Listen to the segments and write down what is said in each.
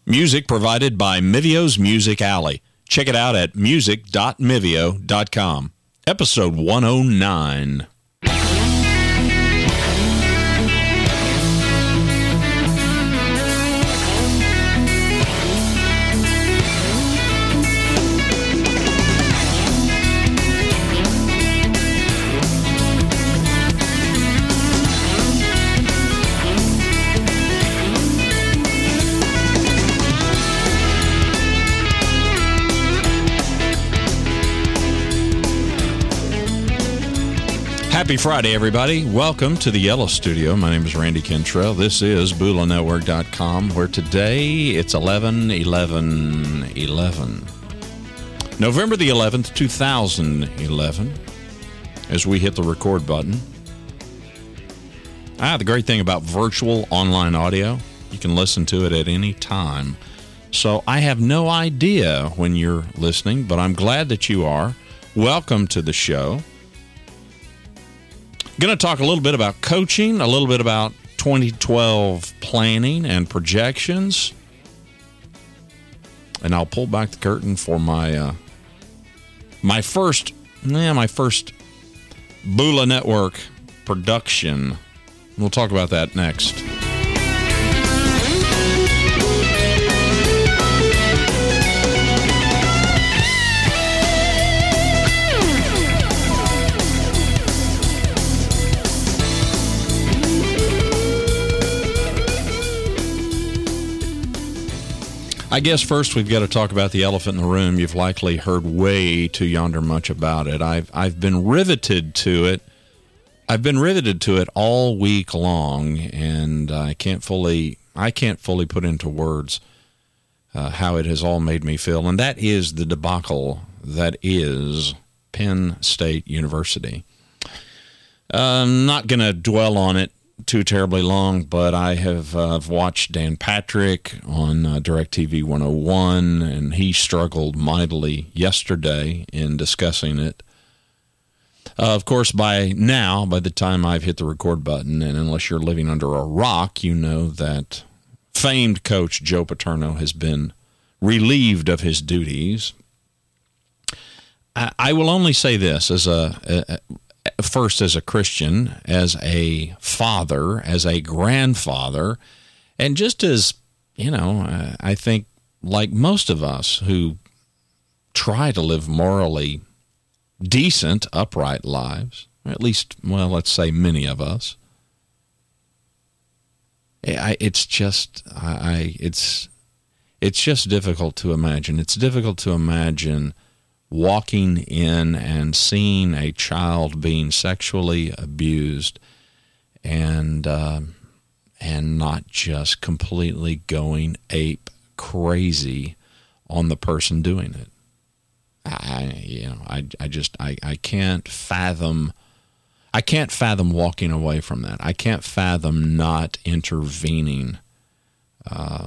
Music provided by Mivio's Music Alley. Check it out at music.mivio.com. Episode 109. Happy Friday, everybody. Welcome to the Yellow Studio. My name is Randy Cantrell. This is BulaNetwork.com, where today it's 11/11/11. November the 11th, 2011, as we hit the record button. The great thing about virtual online audio, you can listen to it at any time. So I have no idea when you're listening, but I'm glad that you are. Welcome to the show. Going to talk a little bit about coaching, a little bit about 2012 planning and projections. And I'll pull back the curtain for my first Bula Network production. We'll talk about that next. I guess first we've got to talk about the elephant in the room. You've likely heard way too yonder much about it. I've been riveted to it. I've been riveted to it all week long, and I can't fully put into words how it has all made me feel. And that is the debacle that is Penn State University. I'm not going to dwell on it too terribly long, but I have watched Dan Patrick on DirecTV 101, and he struggled mightily yesterday in discussing it. Of course, by the time I've hit the record button, and unless you're living under a rock, you know that famed coach Joe Paterno has been relieved of his duties. I will only say this first as a Christian, as a father, as a grandfather, and just as, I think like most of us who try to live morally decent, upright lives, at least, let's say many of us, it's just difficult to imagine. It's difficult to imagine walking in and seeing a child being sexually abused and not just completely going ape crazy on the person doing it. I can't fathom walking away from that. I can't fathom not intervening. I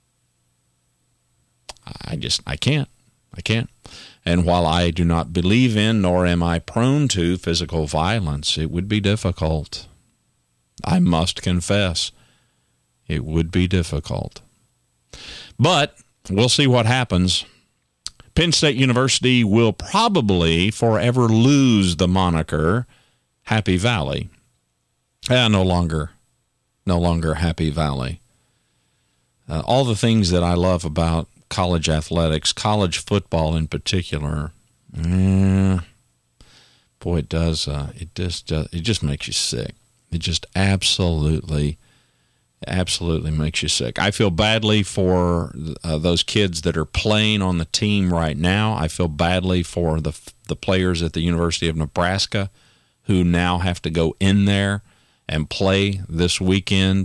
can't. And while I do not believe in, nor am I prone to, physical violence, it would be difficult. I must confess, it would be difficult. But we'll see what happens. Penn State University will probably forever lose the moniker Happy Valley. No longer Happy Valley. All the things that I love about college athletics, college football in particular, boy, it does. It just makes you sick. It just absolutely makes you sick. I feel badly for those kids that are playing on the team right now. I feel badly for the players at the University of Nebraska who now have to go in there and play this weekend.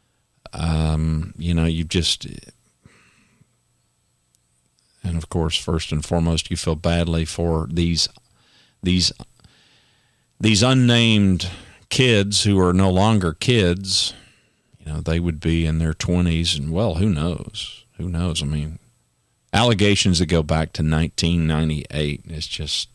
And of course, first and foremost, you feel badly for these unnamed kids who are no longer kids. They would be in their 20s, and who knows? Who knows? I mean, allegations that go back to 1998. It's just.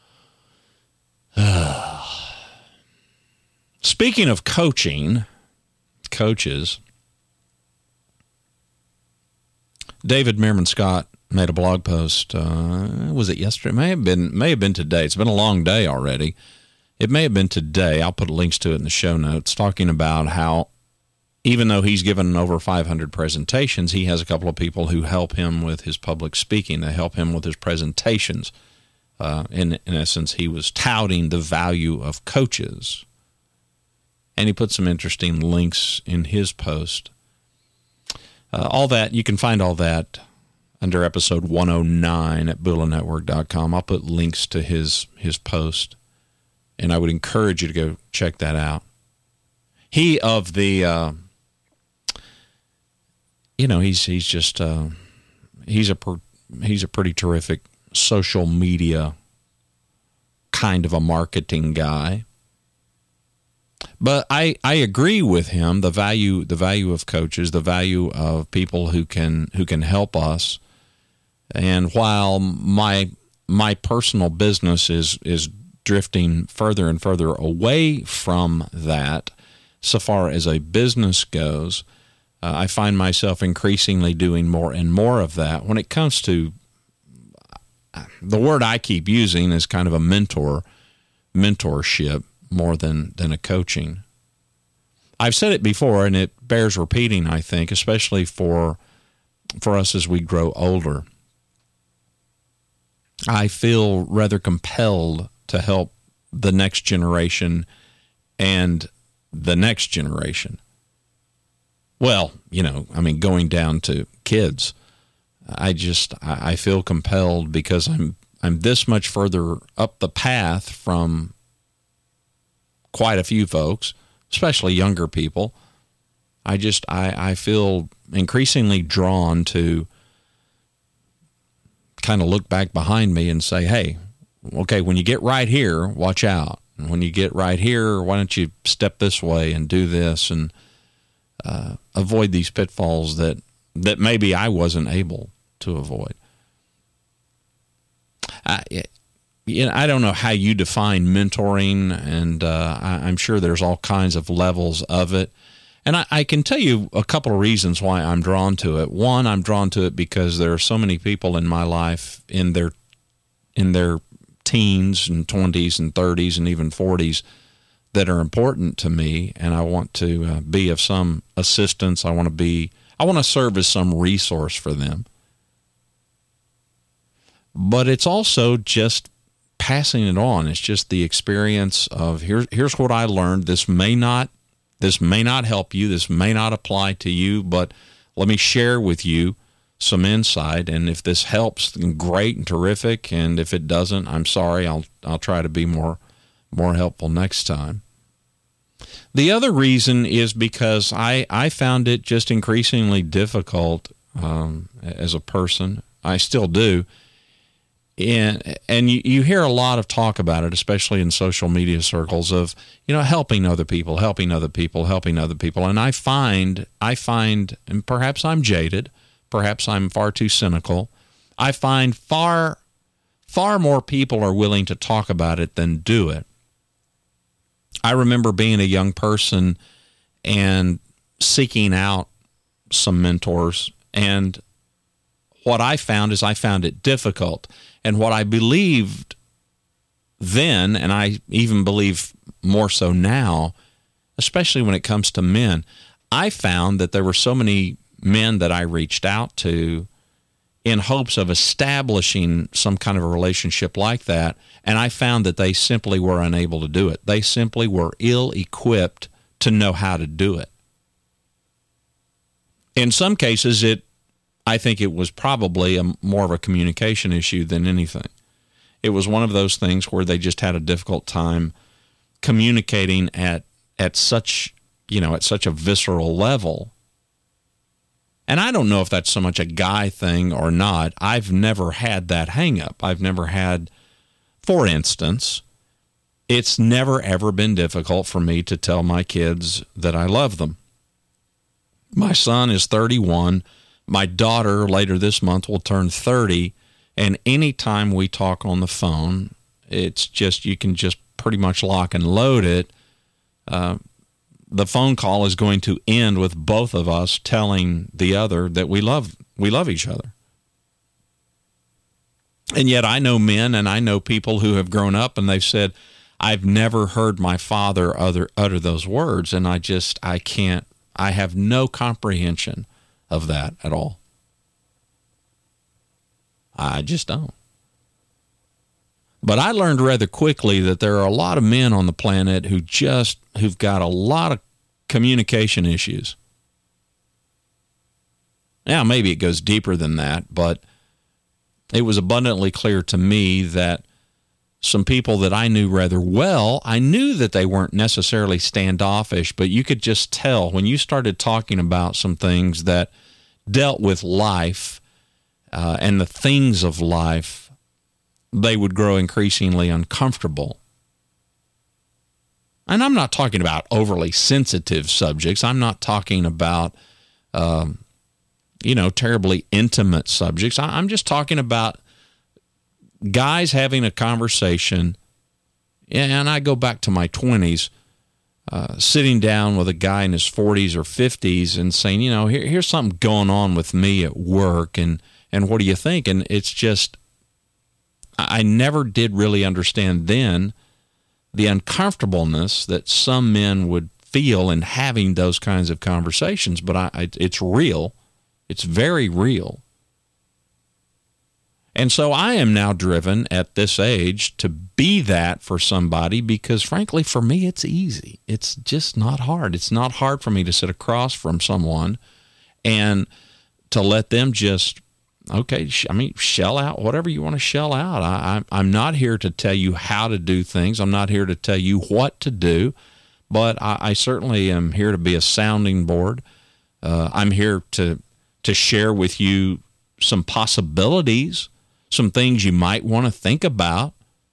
Speaking of coaches, David Meerman Scott made a blog post. Was it yesterday? May have been today. It's been a long day already. It may have been today. I'll put links to it in the show notes, talking about how even though he's given over 500 presentations, he has a couple of people who help him with his public speaking. They help him with his presentations. In essence, he was touting the value of coaches. And he put some interesting links in his post. All that, you can find all that under episode 109 at BulaNetwork.com. I'll put links to his post, and I would encourage you to go check that out. He of the, he's just he's a pretty terrific social media kind of a marketing guy. But I agree with him, the value of coaches, the value of people who can help us. And while my personal business is drifting further and further away from that, so far as a business goes, I find myself increasingly doing more and more of that. When it comes to the word I keep using is kind of a mentorship more than a coaching. I've said it before, and it bears repeating, I think, especially for us as we grow older. I feel rather compelled to help the next generation and the next generation. Well, going down to kids. I feel compelled because I'm this much further up the path from quite a few folks, especially younger people. I feel increasingly drawn to kind of look back behind me and say, hey, okay, when you get right here, watch out. And when you get right here, why don't you step this way and do this and avoid these pitfalls that maybe I wasn't able to avoid. I don't know how you define mentoring, and I'm sure there's all kinds of levels of it. And I can tell you a couple of reasons why I'm drawn to it. One, I'm drawn to it because there are so many people in my life in their teens and 20s and 30s and even 40s that are important to me, and I want to be of some assistance. I want to serve as some resource for them. But it's also just passing it on. It's just the experience of here's what I learned. This may not help you. This may not apply to you, but let me share with you some insight. And if this helps, then great and terrific. And if it doesn't, I'm sorry. I'll try to be more helpful next time. The other reason is because I found it just increasingly difficult as a person. I still do. And you hear a lot of talk about it, especially in social media circles, of helping other people. And I find, and perhaps I'm jaded, perhaps I'm far too cynical. I find far more people are willing to talk about it than do it. I remember being a young person and seeking out some mentors, and what I found it difficult. And what I believed then, and I even believe more so now, especially when it comes to men, I found that there were so many men that I reached out to in hopes of establishing some kind of a relationship like that, and I found that they simply were unable to do it. They simply were ill-equipped to know how to do it. In some cases, I think it was probably more of a communication issue than anything. It was one of those things where they just had a difficult time communicating at such a visceral level. And I don't know if that's so much a guy thing or not. I've never had that hang up. I've never had, for instance, it's never ever been difficult for me to tell my kids that I love them. My son is 31. My daughter later this month will turn 30, and anytime we talk on the phone, it's just, you can just pretty much lock and load it. The phone call is going to end with both of us telling the other that we love We love each other. And yet I know men and I know people who have grown up and they've said, I've never heard my father utter those words, and I have no comprehension of that at all. I just don't. But I learned rather quickly that there are a lot of men on the planet who've got a lot of communication issues. Now, maybe it goes deeper than that, but it was abundantly clear to me that some people that I knew rather well, I knew that they weren't necessarily standoffish, but you could just tell when you started talking about some things that dealt with life and the things of life, they would grow increasingly uncomfortable. And I'm not talking about overly sensitive subjects. I'm not talking about, terribly intimate subjects. I'm just talking about guys having a conversation. And I go back to my 20s, sitting down with a guy in his 40s or 50s and saying, here's something going on with me at work. And what do you think? And it's just, I never did really understand then the uncomfortableness that some men would feel in having those kinds of conversations. But it's real. It's very real. And so I am now driven at this age to be that for somebody because, frankly, for me, it's easy. It's just not hard. It's not hard for me to sit across from someone and to let them just, shell out whatever you want to shell out. I'm not here to tell you how to do things. I'm not here to tell you what to do, but I certainly am here to be a sounding board. I'm here to share with you some possibilities, some things you might want to think about.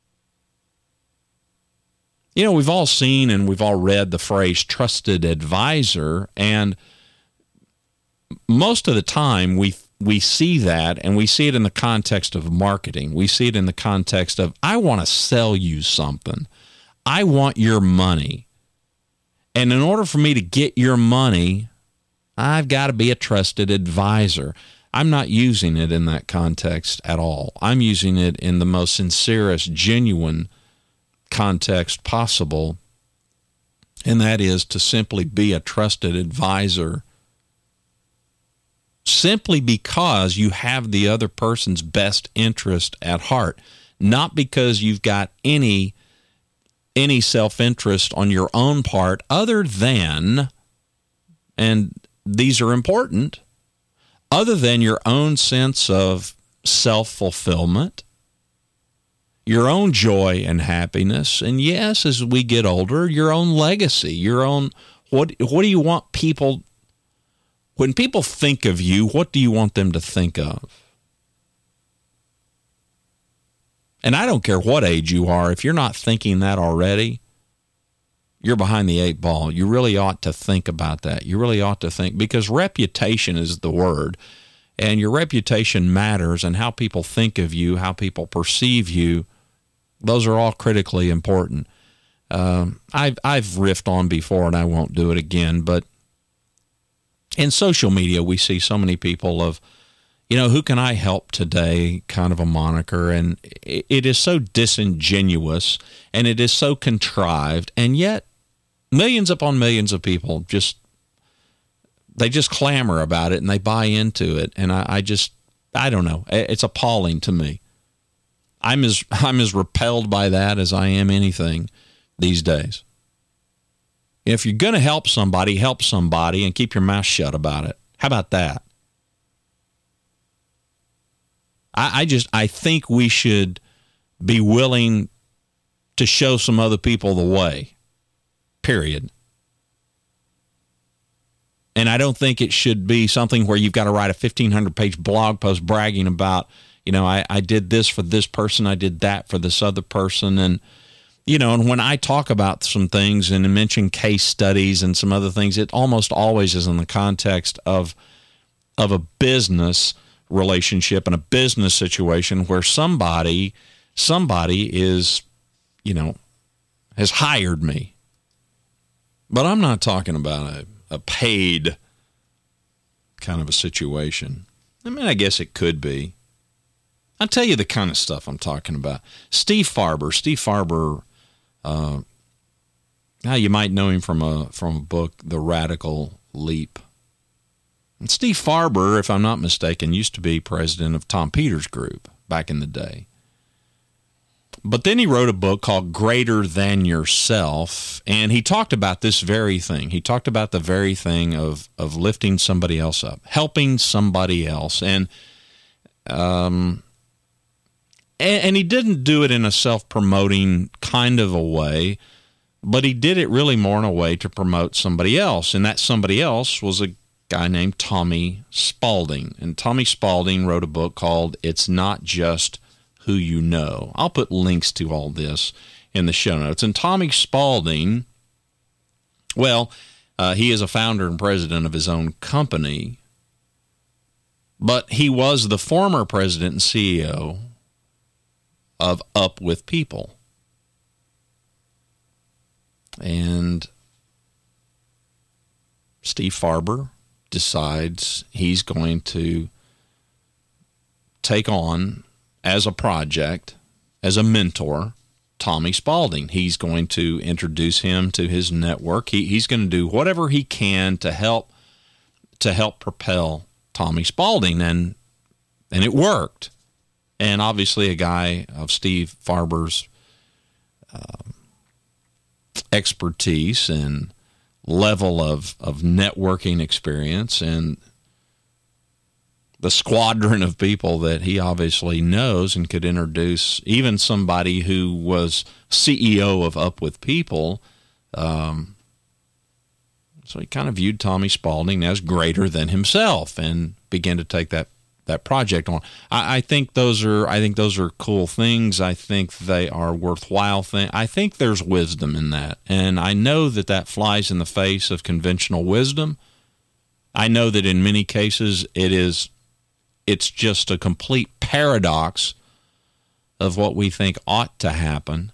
We've all seen and we've all read the phrase trusted advisor, and most of the time we see that, and we see it in the context of marketing. We see it in the context of, I want to sell you something. I want your money. And in order for me to get your money, I've got to be a trusted advisor. I'm not using it in that context at all. I'm using it in the most sincerest, genuine context possible, and that is to simply be a trusted advisor simply because you have the other person's best interest at heart, not because you've got any self-interest on your own part other than, and these are important, other than your own sense of self-fulfillment, your own joy and happiness, and yes, as we get older, your own legacy, your own, what do you want people, when people think of you, what do you want them to think of? And I don't care what age you are, if you're not thinking that already, you're behind the eight ball. You really ought to think about that. You really ought to think, because reputation is the word, and your reputation matters, and how people think of you, how people perceive you, those are all critically important. I've riffed on before, and I won't do it again, but in social media, we see so many people of, who can I help today, kind of a moniker, and it is so disingenuous, and it is so contrived, and yet millions upon millions of people they just clamor about it, and they buy into it, and I don't know. It's appalling to me. I'm as repelled by that as I am anything these days. If you're going to help somebody and keep your mouth shut about it. How about that? I think we should be willing to show some other people the way, period. And I don't think it should be something where you've got to write a 1,500-page blog post bragging about, I did this for this person, I did that for this other person, and and when I talk about some things and mention case studies and some other things, it almost always is in the context of a business relationship and a business situation where somebody is, has hired me. But I'm not talking about a paid kind of a situation. I mean, I guess it could be. I'll tell you the kind of stuff I'm talking about. Steve Farber. Steve Farber, you might know him from a book, The Radical Leap. And Steve Farber, if I'm not mistaken, used to be president of Tom Peters Group back in the day. But then he wrote a book called Greater Than Yourself, and he talked about this very thing. He talked about the very thing of lifting somebody else up, helping somebody else. And he didn't do it in a self-promoting kind of a way, but he did it really more in a way to promote somebody else. And that somebody else was a guy named Tommy Spalding. And Tommy Spalding wrote a book called It's Not Just Who You Know. I'll put links to all this in the show notes. And Tommy Spalding, well, he is a founder and president of his own company, but he was the former president and CEO of Up With People. And Steve Farber decides he's going to take on as a project, as a mentor, Tommy Spalding. He's going to introduce him to his network. He's going to do whatever he can to help propel Tommy Spalding, and it worked. And obviously a guy of Steve Farber's expertise and level of networking experience and the squadron of people that he obviously knows and could introduce, even somebody who was CEO of Up With People. So he kind of viewed Tommy Spalding as greater than himself and began to take that project on. I think those are cool things. I think they are worthwhile things. I think there's wisdom in that. And I know that flies in the face of conventional wisdom. I know that in many cases it's just a complete paradox of what we think ought to happen.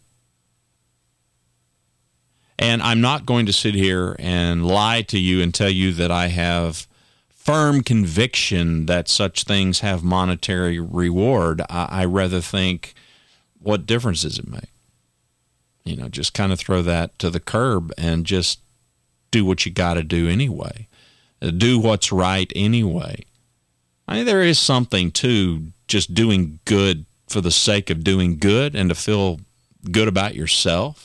And I'm not going to sit here and lie to you and tell you that I have firm conviction that such things have monetary reward. I rather think, what difference does it make? Just kind of throw that to the curb and just do what you got to do anyway. Do what's right anyway. I mean, there is something to just doing good for the sake of doing good and to feel good about yourself.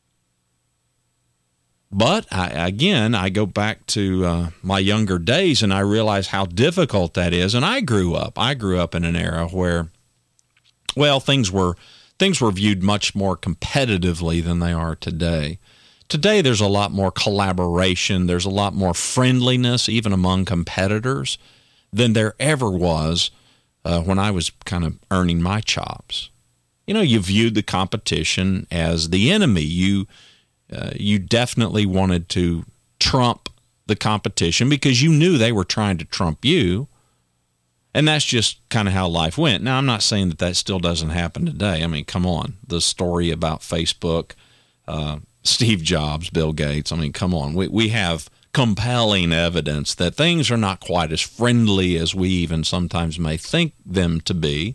But I go back to my younger days, and I realize how difficult that is. And I grew up in an era where, well, things were viewed much more competitively than they are today. Today, there's a lot more collaboration. There's a lot more friendliness, even among competitors, than there ever was when I was kind of earning my chops. You viewed the competition as the enemy. You definitely wanted to trump the competition because you knew they were trying to trump you. And that's just kind of how life went. Now, I'm not saying that still doesn't happen today. I mean, come on. The story about Facebook, Steve Jobs, Bill Gates. I mean, come on. We have compelling evidence that things are not quite as friendly as we even sometimes may think them to be.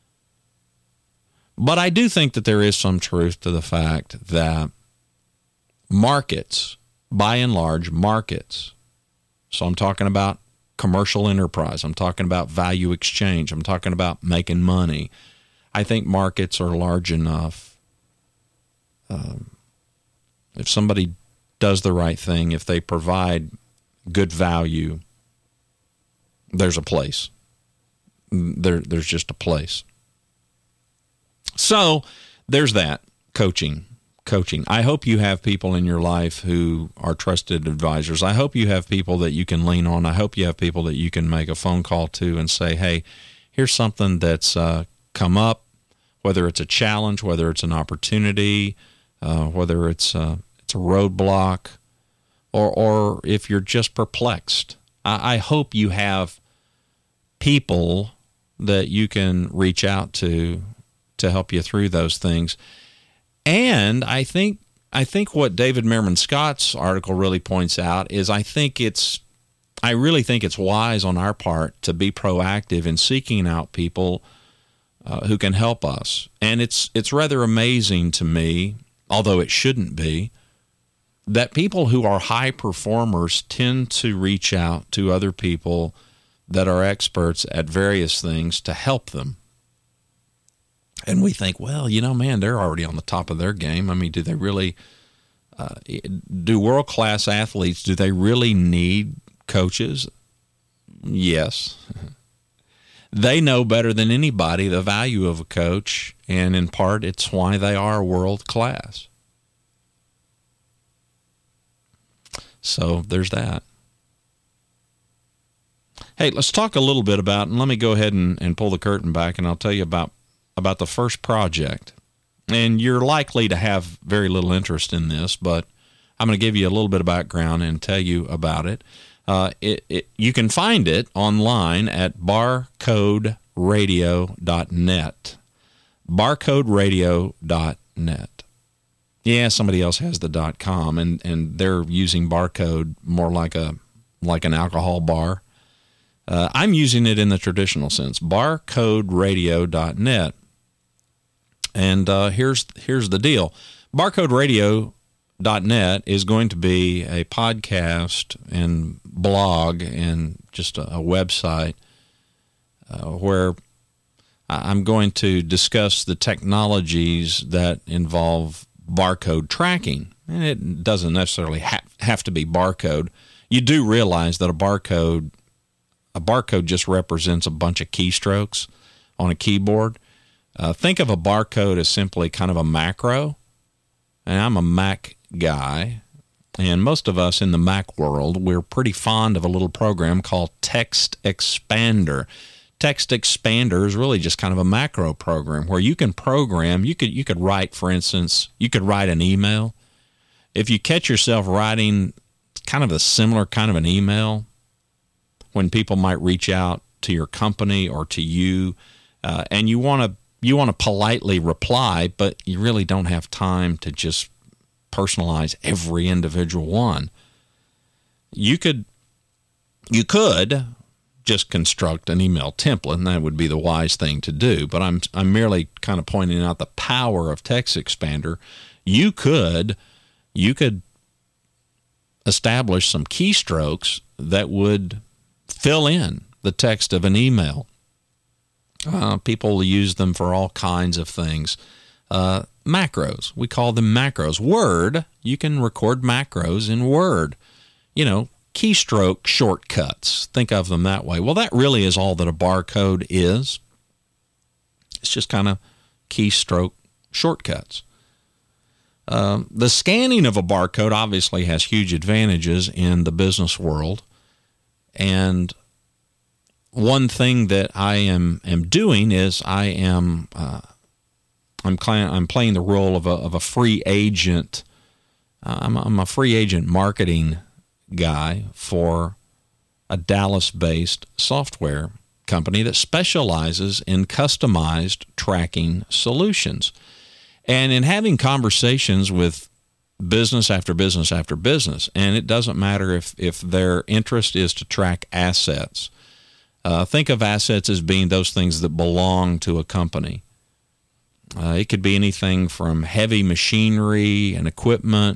But I do think that there is some truth to the fact that markets, by and large, so I'm talking about commercial enterprise, I'm talking about value exchange, I'm talking about making money. I think markets are large enough. If somebody does the right thing, if they provide good value, there's a place. There's just a place. So there's that, coaching. I hope you have people in your life who are trusted advisors. I hope you have people that you can lean on. I hope you have people that you can make a phone call to and say, hey, here's something that's come up, whether it's a challenge, whether it's an opportunity, whether it's a roadblock, or if you're just perplexed. I hope you have people that you can reach out to help you through those things. And I think what David Meerman Scott's article really points out is I think it's I really think it's wise on our part to be proactive in seeking out people who can help us. And it's rather amazing to me, although it shouldn't be, that people who are high performers tend to reach out to other people that are experts at various things to help them. And we think, well, man, they're already on the top of their game. I mean, do they really, do world-class athletes, do they really need coaches? Yes. They know better than anybody the value of a coach, and in part, it's why they are world-class. So there's that. Hey, let's talk a little bit about, and let me go ahead and pull the curtain back, and I'll tell you about the first project. And you're likely to have very little interest in this, but I'm going to give you a little bit of background and tell you about it. You can find it online at barcoderadio.net. barcoderadio.net. Yeah, somebody else has the .com, and they're using Barcode more like an alcohol bar. I'm using it in the traditional sense, barcoderadio.net. And here's the deal. barcoderadio.net is going to be a podcast and blog and just a website where I'm going to discuss the technologies that involve barcode tracking. And it doesn't necessarily have to be barcode. You do realize that a barcode just represents a bunch of keystrokes on a keyboard. Think of a barcode as simply kind of a macro. And I'm a Mac guy, and most of us in the Mac world, we're pretty fond of a little program called Text Expander. Text Expander is really just kind of a macro program where you can program. You could write, for instance, you could write an email. If you catch yourself writing kind of a similar kind of an email, when people might reach out to your company or to you, and you want to politely reply, but you really don't have time to just personalize every individual one. You could just construct an email template, and that would be the wise thing to do. But I'm merely kind of pointing out the power of Text Expander. You could establish some keystrokes that would fill in the text of an email. People use them for all kinds of things. Macros, we call them macros. Word, you can record macros in Word. Keystroke shortcuts. Think of them that way. Well, that really is all that a barcode is. It's just kind of keystroke shortcuts. The scanning of a barcode obviously has huge advantages in the business world. And one thing that I am doing is I'm playing the role of a free agent. I'm a free agent marketing guy for a Dallas-based software company that specializes in customized tracking solutions. And in having conversations with business after business after business, and it doesn't matter if their interest is to track assets. Think of assets as being those things that belong to a company. It could be anything from heavy machinery and equipment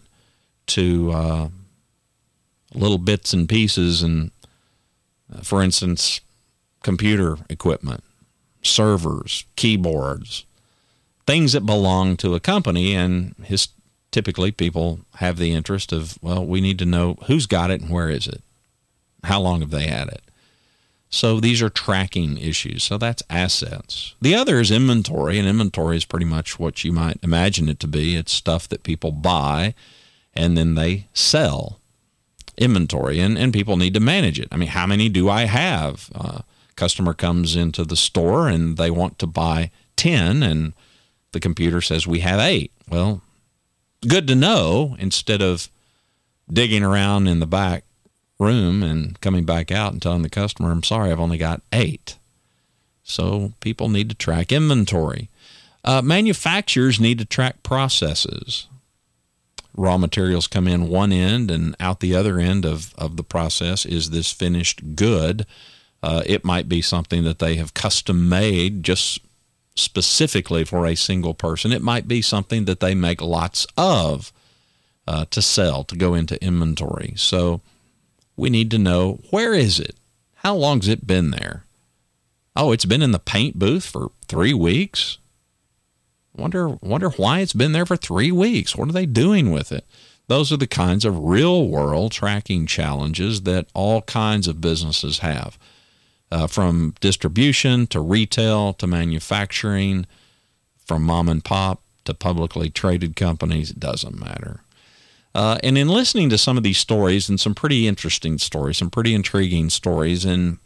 to little bits and pieces, and for instance, computer equipment, servers, keyboards, things that belong to a company. And typically people have the interest of, well, we need to know who's got it and where is it, how long have they had it. So these are tracking issues. So that's assets. The other is inventory, and inventory is pretty much what you might imagine it to be. It's stuff that people buy and then they sell. Inventory, and people need to manage it. I mean, how many do I have? Customer comes into the store and they want to buy 10, and the computer says we have 8. Well, good to know, instead of digging around in the back room and coming back out and telling the customer, I'm sorry, I've only got 8. So people need to track inventory. Manufacturers need to track processes. raw materials come in one end and out the other end of the process is this finished good. It might be something that they have custom made just specifically for a single person. It might be something that they make lots of to sell, to go into inventory. So we need to know, where is it? How long's it been there? Oh, it's been in the paint booth for 3 weeks? Wonder why it's been there for 3 weeks. What are they doing with it? Those are the kinds of real-world tracking challenges that all kinds of businesses have, from distribution to retail to manufacturing, from mom and pop to publicly traded companies. It doesn't matter. And in listening to some of these stories, and some pretty interesting stories, some pretty intriguing stories, and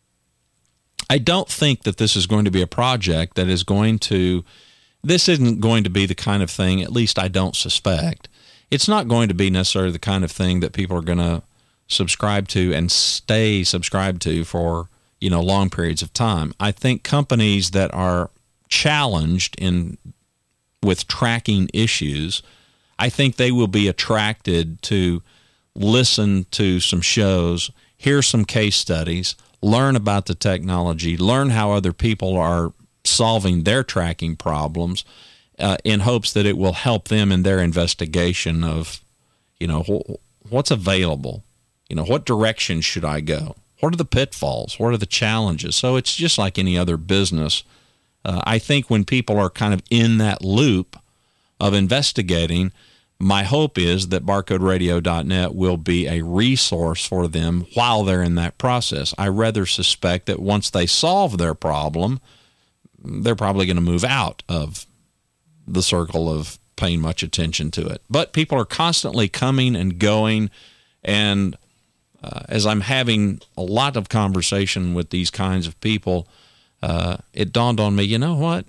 I don't think that this is going to be a project that is going to, this isn't going to be the kind of thing, at least I don't suspect. It's not going to be necessarily the kind of thing that people are going to subscribe to and stay subscribed to for, long periods of time. I think companies that are challenged with tracking issues, I think they will be attracted to listen to some shows, hear some case studies, learn about the technology, learn how other people are solving their tracking problems, in hopes that it will help them in their investigation of, what's available, what direction should I go? What are the pitfalls? What are the challenges? So it's just like any other business. I think when people are kind of in that loop of investigating, my hope is that barcoderadio.net will be a resource for them while they're in that process. I rather suspect that once they solve their problem, they're probably going to move out of the circle of paying much attention to it. But people are constantly coming and going, and as I'm having a lot of conversation with these kinds of people, it dawned on me, you know what?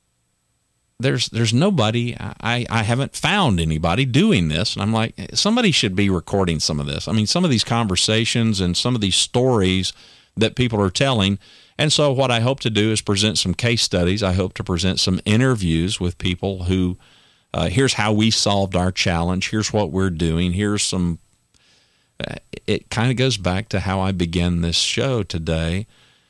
There's nobody, I haven't found anybody doing this. And I'm like, somebody should be recording some of this. I mean, some of these conversations and some of these stories that people are telling. And so what I hope to do is present some case studies. I hope to present some interviews with people who, here's how we solved our challenge. Here's what we're doing. Here's some, it kind of goes back to how I began this show today.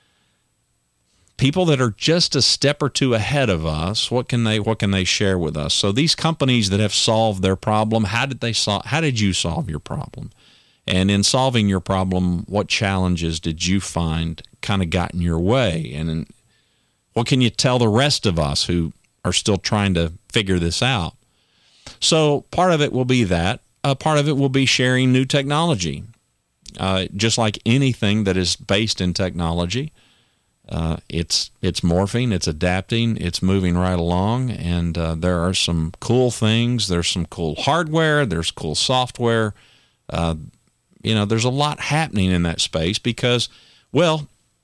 People that are just a step or two ahead of us, what can they share with us? So these companies that have solved their problem, how did you solve your problem? And in solving your problem, what challenges did you find kind of got in your way? And what can you tell the rest of us who are still trying to figure this out? So part of it will be that. Part of it will be sharing new technology. Just like anything that is based in technology, it's morphing, it's adapting, it's moving right along, and there are some cool things. There's some cool hardware. There's cool software. There's a lot happening in that space because, well,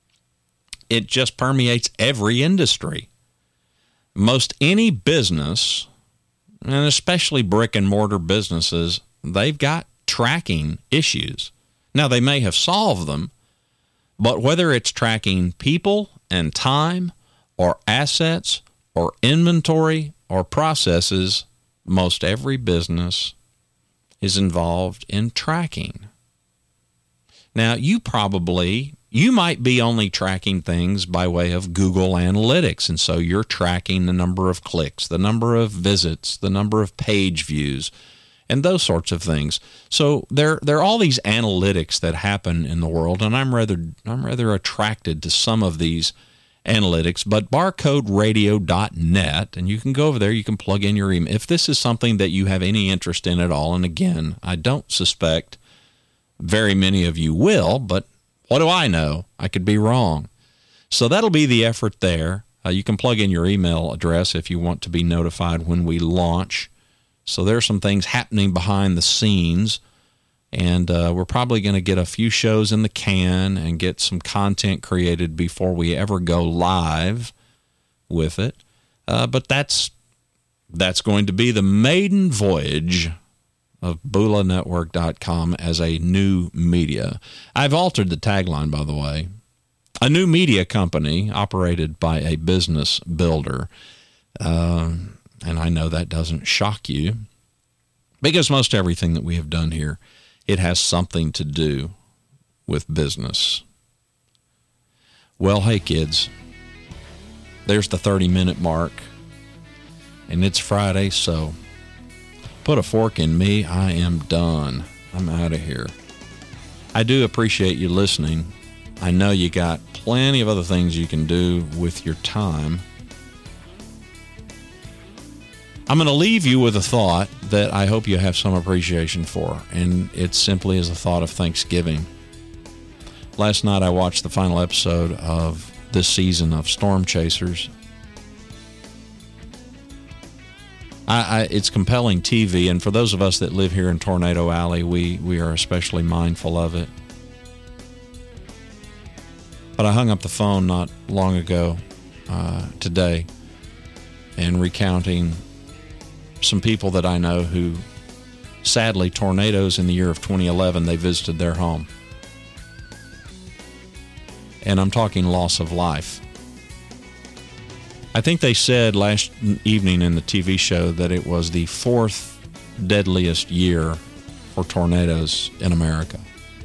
it just permeates every industry. Most any business, and especially brick and mortar businesses, they've got tracking issues. Now, they may have solved them, but whether it's tracking people and time or assets or inventory or processes, most every business is involved in tracking. Now, you might be only tracking things by way of Google Analytics, and so you're tracking the number of clicks, the number of visits, the number of page views, and those sorts of things. So there are all these analytics that happen in the world, and I'm rather attracted to some of these analytics. But barcoderadio.net, and you can go over there, you can plug in your email. If this is something that you have any interest in at all, and again, I don't suspect very many of you will, but what do I know? I could be wrong. So that'll be the effort there. You can plug in your email address if you want to be notified when we launch. So there are some things happening behind the scenes, and we're probably going to get a few shows in the can and get some content created before we ever go live with it. But that's going to be the maiden voyage of BulaNetwork.com as a new media. I've altered the tagline, by the way. A new media company operated by a business builder. And I know that doesn't shock you. Because most everything that we have done here, it has something to do with business. Well, hey, kids, there's the 30-minute mark, and it's Friday, so put a fork in me. I am done. I'm out of here. I do appreciate you listening. I know you got plenty of other things you can do with your time. I'm going to leave you with a thought that I hope you have some appreciation for, and it simply is a thought of Thanksgiving. Last night I watched the final episode of this season of Storm Chasers. It's compelling TV, and for those of us that live here in Tornado Alley, we are especially mindful of it. But I hung up the phone not long ago, today, and recounting some people that I know who, sadly, tornadoes in the year of 2011, they visited their home. And I'm talking loss of life. I think they said last evening in the TV show that it was the 4th deadliest year for tornadoes in America.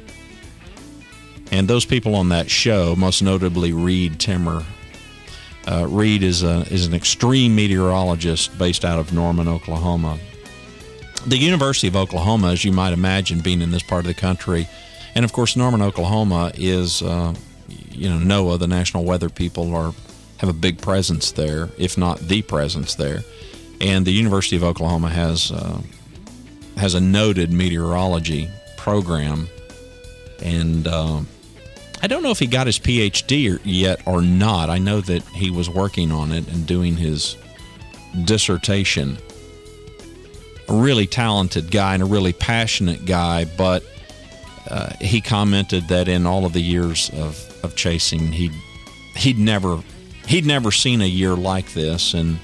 And those people on that show, most notably Reed Timmer. Reed is an extreme meteorologist based out of Norman, Oklahoma. The University of Oklahoma, as you might imagine, being in this part of the country, and of course Norman, Oklahoma is, NOAA, the National Weather people, have a big presence there, if not the presence there. And the University of Oklahoma has a noted meteorology program, and I don't know if he got his PhD yet or not. I know that he was working on it and doing his dissertation. A really talented guy and a really passionate guy, but he commented that in all of the years of chasing, he'd never seen a year like this, and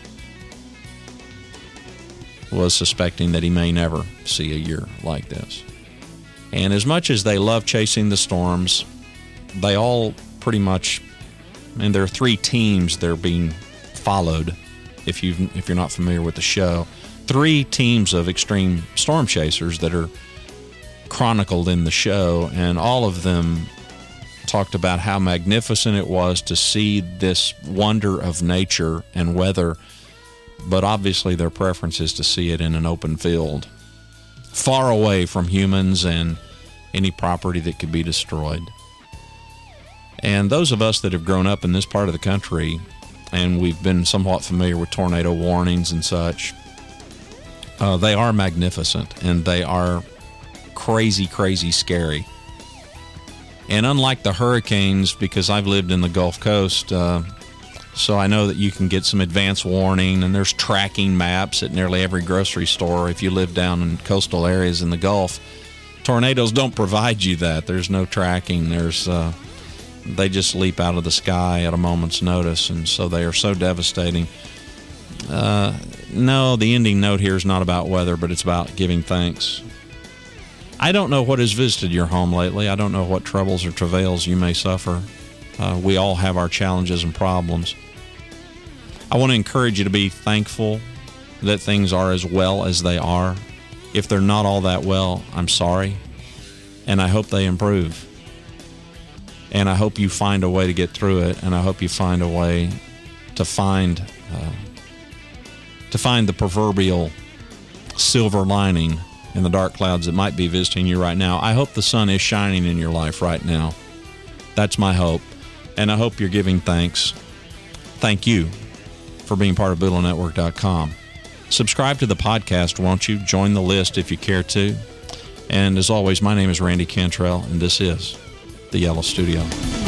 was suspecting that he may never see a year like this. And as much as they love chasing the storms, they all pretty much, and there are 3 teams that are being followed, if you're not familiar with the show. 3 teams of extreme storm chasers that are chronicled in the show, and all of them talked about how magnificent it was to see this wonder of nature and weather, but obviously their preference is to see it in an open field, far away from humans and any property that could be destroyed. And those of us that have grown up in this part of the country, and we've been somewhat familiar with tornado warnings and such, they are magnificent, and they are crazy, crazy scary. And unlike the hurricanes, because I've lived in the Gulf Coast, so I know that you can get some advance warning, and there's tracking maps at nearly every grocery store if you live down in coastal areas in the Gulf. Tornadoes don't provide you that. There's no tracking. They just leap out of the sky at a moment's notice, and so they are so devastating. No, the ending note here is not about weather, but it's about giving thanks. I don't know what has visited your home lately. I don't know what troubles or travails you may suffer. We all have our challenges and problems. I want to encourage you to be thankful that things are as well as they are. If they're not all that well, I'm sorry, and I hope they improve. And I hope you find a way to get through it, and I hope you find a way to find the proverbial silver lining in the dark clouds that might be visiting you right now. I hope the sun is shining in your life right now. That's my hope, and I hope you're giving thanks. Thank you for being part of BoodleNetwork.com. Subscribe to the podcast, won't you? Join the list if you care to. And as always, my name is Randy Cantrell, and this is The Yellow Studio.